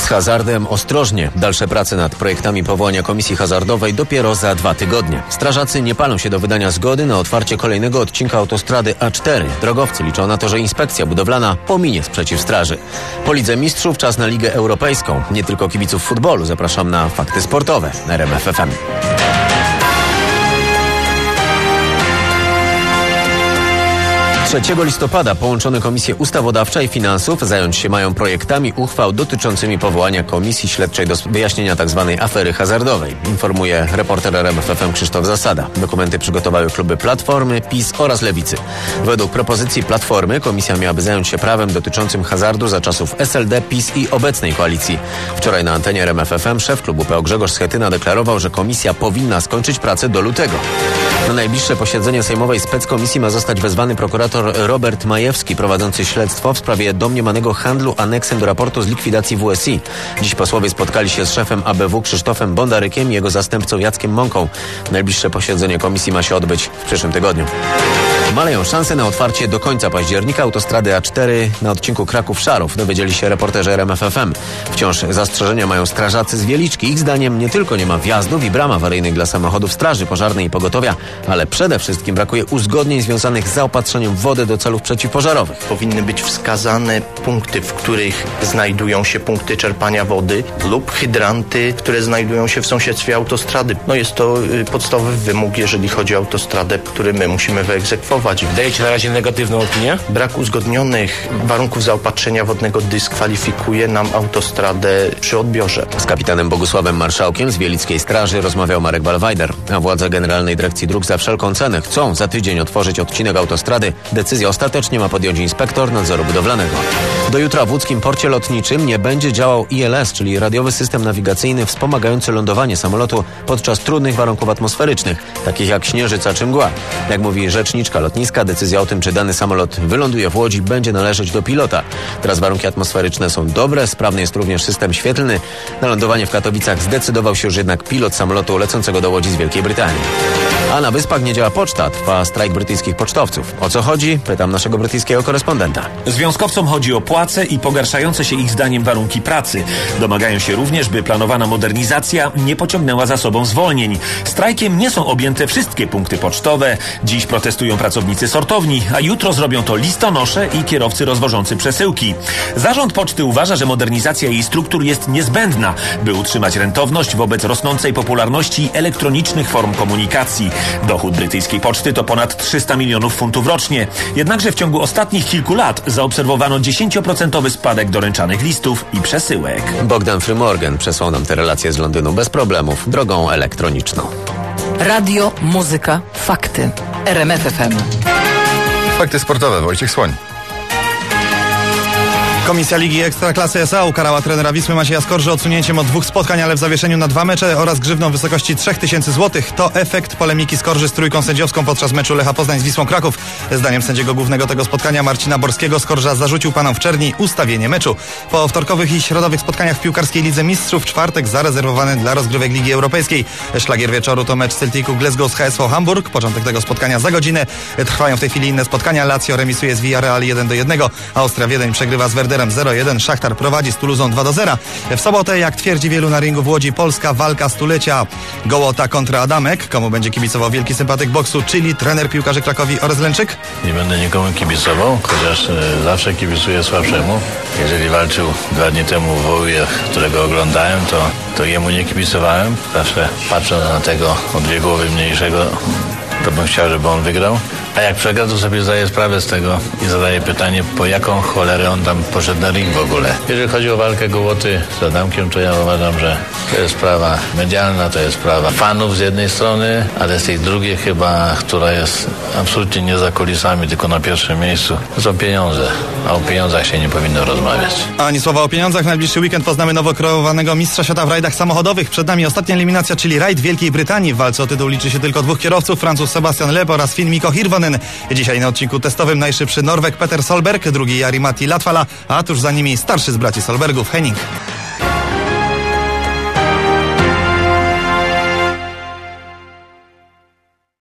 hazardem ostrożnie. Dalsze prace nad projektami powołania Komisji Hazardowej dopiero za 2 tygodnie. Strażacy nie palą się do wydania zgody na otwarcie kolejnego odcinka autostrady A4. Drogowcy liczą na to, że inspekcja budowlana pominie sprzeciw straży. Po Lidze Mistrzów czas na Ligę Europejską. Nie tylko kibiców futbolu zapraszam na Fakty Sportowe na RMF FM. 3 listopada połączone Komisje Ustawodawcza i Finansów zająć się mają projektami uchwał dotyczącymi powołania Komisji Śledczej do wyjaśnienia tzw. afery hazardowej. Informuje reporter RMF FM Krzysztof Zasada. Dokumenty przygotowały kluby Platformy, PiS oraz Lewicy. Według propozycji Platformy komisja miałaby zająć się prawem dotyczącym hazardu za czasów SLD, PiS i obecnej koalicji. Wczoraj na antenie RMF FM szef klubu PO Grzegorz Schetyna deklarował, że komisja powinna skończyć pracę do lutego. Na najbliższe posiedzenie sejmowej speckomisji ma zostać wezwany prokurator Robert Majewski, prowadzący śledztwo w sprawie domniemanego handlu aneksem do raportu z likwidacji WSI. Dziś posłowie spotkali się z szefem ABW Krzysztofem Bondarykiem i jego zastępcą Jackiem Mąką. Najbliższe posiedzenie komisji ma się odbyć w przyszłym tygodniu. Maleją szanse na otwarcie do końca października autostrady A4 na odcinku Kraków-Szarów, dowiedzieli się reporterzy RMF FM. Wciąż zastrzeżenia mają strażacy z Wieliczki. Ich zdaniem nie tylko nie ma wjazdów i bram awaryjnych dla samochodów straży pożarnej i pogotowia, ale przede wszystkim brakuje uzgodnień związanych z zaopatrzeniem w wodę do celów przeciwpożarowych. Powinny być wskazane punkty, w których znajdują się punkty czerpania wody lub hydranty, które znajdują się w sąsiedztwie autostrady. Jest to podstawowy wymóg, jeżeli chodzi o autostradę, który my musimy wyegzekwować. Dajecie na razie negatywną opinię? Brak uzgodnionych warunków zaopatrzenia wodnego dyskwalifikuje nam autostradę przy odbiorze. Z kapitanem Bogusławem Marszałkiem z Wielickiej Straży rozmawiał Marek Walwajder, a władze Generalnej Dyrekcji Dróg za wszelką cenę chcą za tydzień otworzyć odcinek autostrady. Decyzję ostatecznie ma podjąć inspektor nadzoru budowlanego. Do jutra w łódzkim porcie lotniczym nie będzie działał ILS, czyli radiowy system nawigacyjny wspomagający lądowanie samolotu podczas trudnych warunków atmosferycznych, takich jak śnieżyca czy mgła. Jak mówi rzeczniczka lotniska, decyzja o tym, czy dany samolot wyląduje w Łodzi, będzie należeć do pilota. Teraz warunki atmosferyczne są dobre, sprawny jest również system świetlny. Na lądowanie w Katowicach zdecydował się już jednak pilot samolotu lecącego do Łodzi z Wielkiej Brytanii. A na Wyspach nie działa poczta, trwa strajk brytyjskich pocztowców. O co chodzi? Pytam naszego brytyjskiego korespondenta. Związkowcom chodzi o płace i pogarszające się ich zdaniem warunki pracy. Domagają się również, by planowana modernizacja nie pociągnęła za sobą zwolnień. Strajkiem nie są objęte wszystkie punkty pocztowe. Dziś protestują pracownicy sortowni, a jutro zrobią to listonosze i kierowcy rozwożący przesyłki. Zarząd poczty uważa, że modernizacja jej struktur jest niezbędna, by utrzymać rentowność wobec rosnącej popularności elektronicznych form komunikacji. Dochód brytyjskiej poczty to ponad 300 milionów funtów rocznie. Jednakże w ciągu ostatnich kilku lat zaobserwowano 10% spadek doręczanych listów i przesyłek. Bogdan Frymorgan przesłał nam te relacje z Londynu bez problemów, drogą elektroniczną. Radio, muzyka, fakty. RMF FM. Fakty sportowe. Wojciech Słoń. Komisja Ligi Ekstraklasy SA ukarała trenera Wisły Macieja Skorżę odsunięciem od 2 spotkań, ale w zawieszeniu na 2 mecze oraz grzywną w wysokości 3000 zł. To efekt polemiki Skorży z trójką sędziowską podczas meczu Lecha Poznań z Wisłą Kraków. Zdaniem sędziego głównego tego spotkania Marcina Borskiego Skorża zarzucił panom w Czerni ustawienie meczu. Po wtorkowych i środowych spotkaniach w piłkarskiej Lidze Mistrzów czwartek zarezerwowany dla rozgrywek Ligi Europejskiej. Szlagier wieczoru to mecz Celticu Glasgow z HSV Hamburg. Początek tego spotkania za godzinę. Trwają w tej chwili inne spotkania. Lazio remisuje z Villarreal 1-1. Austria Wiedeń przegrywa z Werderem 0-1, Szachtar prowadzi z Toulousą 2-0. W sobotę, jak twierdzi wielu na ringu w Łodzi, polska walka stulecia. Gołota kontra Adamek. Komu będzie kibicował wielki sympatyk boksu, czyli trener piłkarzy Krakowi Orest Lęczyk? Nie będę nikomu kibicował, chociaż zawsze kibicuję słabszemu. Jeżeli walczył 2 dni temu w Wołyjach, którego oglądałem, to jemu nie kibicowałem. Zawsze patrząc na tego o 2 głowy mniejszego, to bym chciał, żeby on wygrał. A jak przegra, to sobie zdaję sprawę z tego i zadaję pytanie, po jaką cholerę on tam poszedł na ring w ogóle. Jeżeli chodzi o walkę Gołoty z Adamkiem, to ja uważam, że to jest sprawa medialna, to jest sprawa fanów z jednej strony, ale z tej drugiej chyba, która jest absolutnie nie za kulisami, tylko na pierwszym miejscu, to są pieniądze. A o pieniądzach się nie powinno rozmawiać. Ani słowa o pieniądzach. W najbliższy weekend poznamy nowo kreowanego mistrza świata w rajdach samochodowych. Przed nami ostatnia eliminacja, czyli rajd Wielkiej Brytanii. W walce o tytuł liczy się tylko 2 kierowców, Francuz Sebastian Loeb oraz Finn Mikko Hirvonen. Dzisiaj na odcinku testowym najszybszy Norweg Peter Solberg, drugi Jari-Matti Latvala, a tuż za nimi starszy z braci Solbergów Henning.